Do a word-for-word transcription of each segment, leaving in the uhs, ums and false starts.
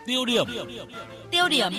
Tiêu điểm. Tiêu điểm.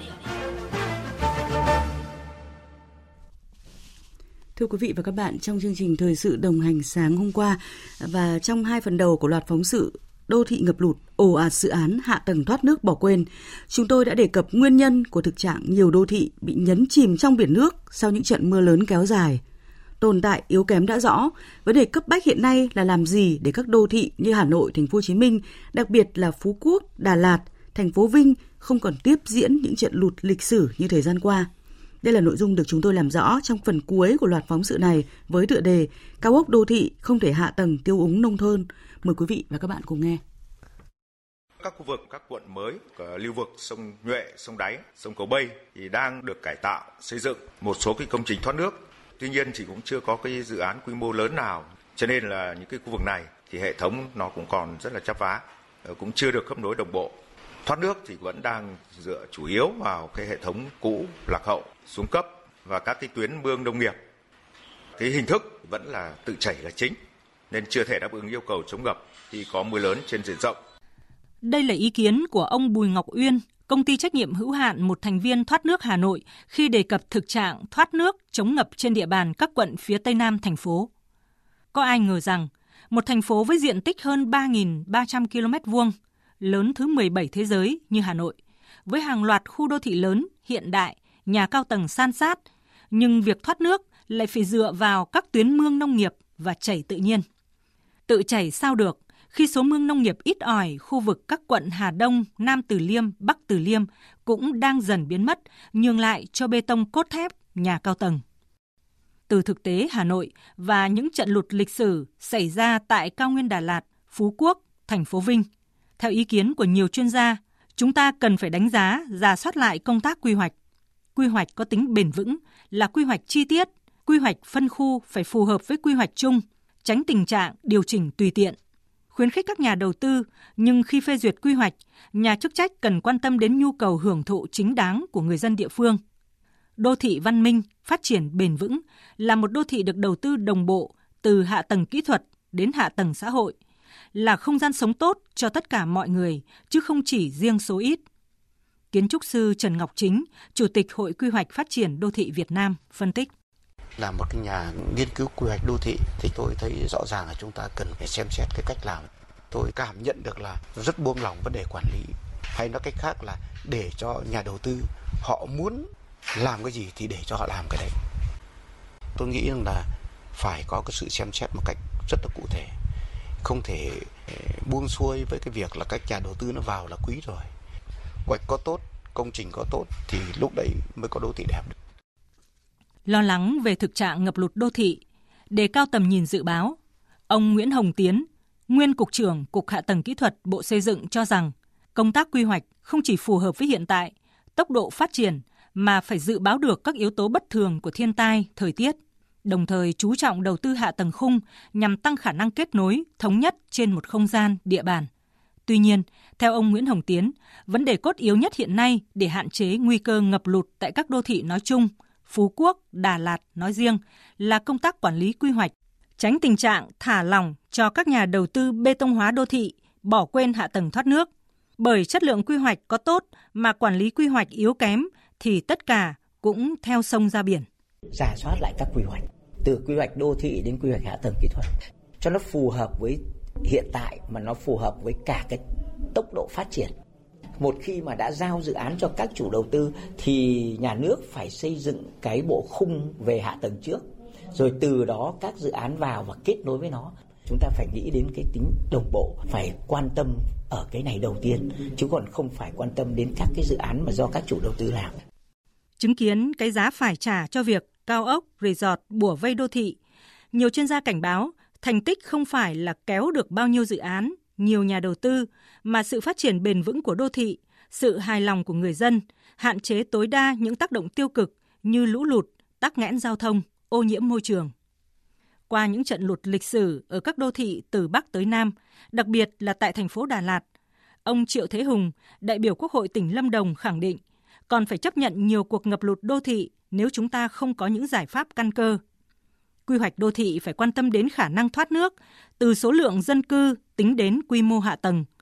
Thưa quý vị và các bạn, trong chương trình thời sự đồng hành sáng hôm qua và trong hai phần đầu của loạt phóng sự Đô thị ngập lụt, ồ ạt dự án hạ tầng thoát nước bỏ quên, chúng tôi đã đề cập nguyên nhân của thực trạng nhiều đô thị bị nhấn chìm trong biển nước sau những trận mưa lớn kéo dài. Tồn tại yếu kém đã rõ, vấn đề cấp bách hiện nay là làm gì để các đô thị như Hà Nội, Thành phố Hồ Chí Minh, đặc biệt là Phú Quốc, Đà Lạt, thành phố Vinh không còn tiếp diễn những trận lụt lịch sử như thời gian qua. Đây là nội dung được chúng tôi làm rõ trong phần cuối của loạt phóng sự này với tựa đề Cao ốc đô thị không thể hạ tầng tiêu úng nông thôn. Mời quý vị và các bạn cùng nghe. Các khu vực, các quận mới, lưu vực sông Nhuệ, sông Đáy, sông Cầu Bây thì đang được cải tạo, xây dựng một số cái công trình thoát nước. Tuy nhiên thì cũng chưa có cái dự án quy mô lớn nào, cho nên là những cái khu vực này thì hệ thống nó cũng còn rất là chắp vá, cũng chưa được khớp nối đồng bộ. Thoát nước thì vẫn đang dựa chủ yếu vào cái hệ thống cũ, lạc hậu, xuống cấp và các cái tuyến mương nông nghiệp. Cái hình thức vẫn là tự chảy là chính, nên chưa thể đáp ứng yêu cầu chống ngập khi có mưa lớn trên diện rộng. Đây là ý kiến của ông Bùi Ngọc Uyên, công ty trách nhiệm hữu hạn một thành viên thoát nước Hà Nội khi đề cập thực trạng thoát nước chống ngập trên địa bàn các quận phía Tây Nam thành phố. Có ai ngờ rằng một thành phố với diện tích hơn ba nghìn ba trăm ki lô mét vuông, lớn thứ mười bảy thế giới như Hà Nội, với hàng loạt khu đô thị lớn, hiện đại, nhà cao tầng san sát, nhưng việc thoát nước lại phải dựa vào các tuyến mương nông nghiệp và chảy tự nhiên. Tự chảy sao được khi số mương nông nghiệp ít ỏi khu vực các quận Hà Đông, Nam Từ Liêm, Bắc Từ Liêm cũng đang dần biến mất, nhường lại cho bê tông cốt thép, nhà cao tầng. Từ thực tế Hà Nội và những trận lụt lịch sử xảy ra tại cao nguyên Đà Lạt, Phú Quốc, thành phố Vinh, theo ý kiến của nhiều chuyên gia, chúng ta cần phải đánh giá, rà soát lại công tác quy hoạch. Quy hoạch có tính bền vững là quy hoạch chi tiết, quy hoạch phân khu phải phù hợp với quy hoạch chung, tránh tình trạng điều chỉnh tùy tiện. Khuyến khích các nhà đầu tư, nhưng khi phê duyệt quy hoạch, nhà chức trách cần quan tâm đến nhu cầu hưởng thụ chính đáng của người dân địa phương. Đô thị văn minh, phát triển bền vững là một đô thị được đầu tư đồng bộ từ hạ tầng kỹ thuật đến hạ tầng xã hội, là không gian sống tốt cho tất cả mọi người, chứ không chỉ riêng số ít. Kiến trúc sư Trần Ngọc Chính, Chủ tịch Hội Quy hoạch Phát triển Đô thị Việt Nam, phân tích. Là một cái nhà nghiên cứu quy hoạch đô thị thì tôi thấy rõ ràng là chúng ta cần phải xem xét cái cách làm. Tôi cảm nhận được là rất buông lỏng vấn đề quản lý, hay nói cách khác là để cho nhà đầu tư họ muốn làm cái gì thì để cho họ làm cái đấy. Tôi nghĩ rằng là phải có cái sự xem xét một cách rất là cụ thể, không thể buông xuôi với cái việc là các nhà đầu tư nó vào là quý rồi. Quy hoạch có tốt, công trình có tốt thì lúc đấy mới có đô thị đẹp được. Lo lắng về thực trạng ngập lụt đô thị, đề cao tầm nhìn dự báo, ông Nguyễn Hồng Tiến, nguyên Cục trưởng Cục Hạ tầng Kỹ thuật Bộ Xây dựng cho rằng công tác quy hoạch không chỉ phù hợp với hiện tại, tốc độ phát triển mà phải dự báo được các yếu tố bất thường của thiên tai, thời tiết, đồng thời chú trọng đầu tư hạ tầng khung nhằm tăng khả năng kết nối, thống nhất trên một không gian, địa bàn. Tuy nhiên, theo ông Nguyễn Hồng Tiến, vấn đề cốt yếu nhất hiện nay để hạn chế nguy cơ ngập lụt tại các đô thị nói chung, Phú Quốc, Đà Lạt nói riêng là công tác quản lý quy hoạch, tránh tình trạng thả lỏng cho các nhà đầu tư bê tông hóa đô thị, bỏ quên hạ tầng thoát nước. Bởi chất lượng quy hoạch có tốt mà quản lý quy hoạch yếu kém thì tất cả cũng theo sông ra biển. Rà soát lại các quy hoạch, từ quy hoạch đô thị đến quy hoạch hạ tầng kỹ thuật, cho nó phù hợp với hiện tại mà nó phù hợp với cả cái tốc độ phát triển. Một khi mà đã giao dự án cho các chủ đầu tư thì nhà nước phải xây dựng cái bộ khung về hạ tầng trước, rồi từ đó các dự án vào và kết nối với nó. Chúng ta phải nghĩ đến cái tính đồng bộ, phải quan tâm ở cái này đầu tiên, chứ còn không phải quan tâm đến các cái dự án mà do các chủ đầu tư làm. Chứng kiến cái giá phải trả cho việc cao ốc, resort bủa vây đô thị, nhiều chuyên gia cảnh báo thành tích không phải là kéo được bao nhiêu dự án, nhiều nhà đầu tư, mà sự phát triển bền vững của đô thị, sự hài lòng của người dân, hạn chế tối đa những tác động tiêu cực như lũ lụt, tắc nghẽn giao thông, ô nhiễm môi trường. Qua những trận lụt lịch sử ở các đô thị từ Bắc tới Nam, đặc biệt là tại thành phố Đà Lạt, ông Triệu Thế Hùng, đại biểu Quốc hội tỉnh Lâm Đồng khẳng định còn phải chấp nhận nhiều cuộc ngập lụt đô thị nếu chúng ta không có những giải pháp căn cơ. Quy hoạch đô thị phải quan tâm đến khả năng thoát nước, từ số lượng dân cư tính đến quy mô hạ tầng.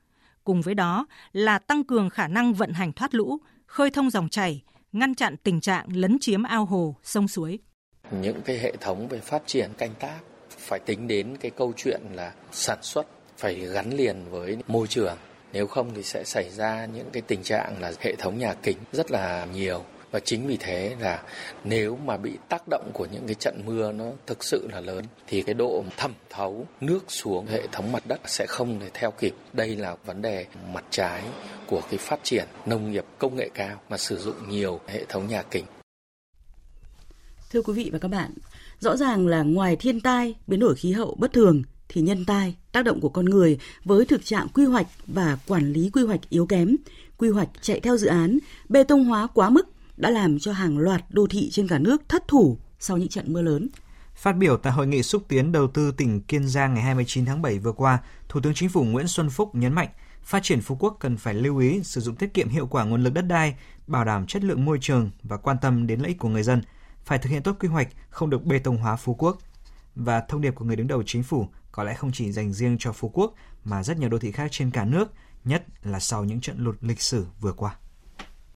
Cùng với đó là tăng cường khả năng vận hành thoát lũ, khơi thông dòng chảy, ngăn chặn tình trạng lấn chiếm ao hồ, sông suối. Những cái hệ thống về phát triển canh tác phải tính đến cái câu chuyện là sản xuất phải gắn liền với môi trường. Nếu không thì sẽ xảy ra những cái tình trạng là hệ thống nhà kính rất là nhiều. Và chính vì thế là nếu mà bị tác động của những cái trận mưa nó thực sự là lớn thì cái độ thẩm thấu nước xuống hệ thống mặt đất sẽ không thể theo kịp. Đây là vấn đề mặt trái của cái phát triển nông nghiệp công nghệ cao mà sử dụng nhiều hệ thống nhà kính. Thưa quý vị và các bạn, rõ ràng là ngoài thiên tai, biến đổi khí hậu bất thường thì nhân tai, tác động của con người với thực trạng quy hoạch và quản lý quy hoạch yếu kém, quy hoạch chạy theo dự án, bê tông hóa quá mức đã làm cho hàng loạt đô thị trên cả nước thất thủ sau những trận mưa lớn. Phát biểu tại Hội nghị xúc tiến đầu tư tỉnh Kiên Giang ngày hai mươi chín tháng bảy vừa qua, Thủ tướng Chính phủ Nguyễn Xuân Phúc nhấn mạnh phát triển Phú Quốc cần phải lưu ý sử dụng tiết kiệm hiệu quả nguồn lực đất đai, bảo đảm chất lượng môi trường và quan tâm đến lợi ích của người dân, phải thực hiện tốt quy hoạch, không được bê tông hóa Phú Quốc. Và thông điệp của người đứng đầu chính phủ có lẽ không chỉ dành riêng cho Phú Quốc mà rất nhiều đô thị khác trên cả nước, nhất là sau những trận lụt lịch sử vừa qua.